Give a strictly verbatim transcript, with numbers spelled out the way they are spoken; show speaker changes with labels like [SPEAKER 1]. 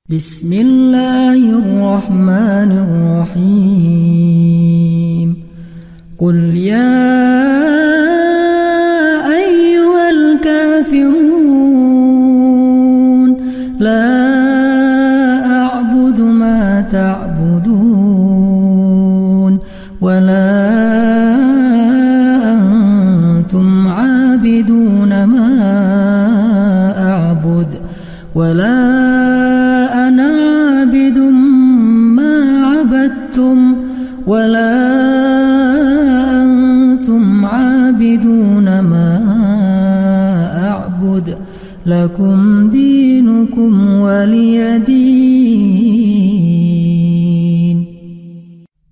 [SPEAKER 1] بسم الله الرحمن الرحيم قل يا أيها الكافرون لا أعبد ما تعبدون ولا أنتم عابدون ما أعبد ولا أنا عابد ما عبدتم ولا أنتم عابدون ما أعبد لكم دينكم ولي دين.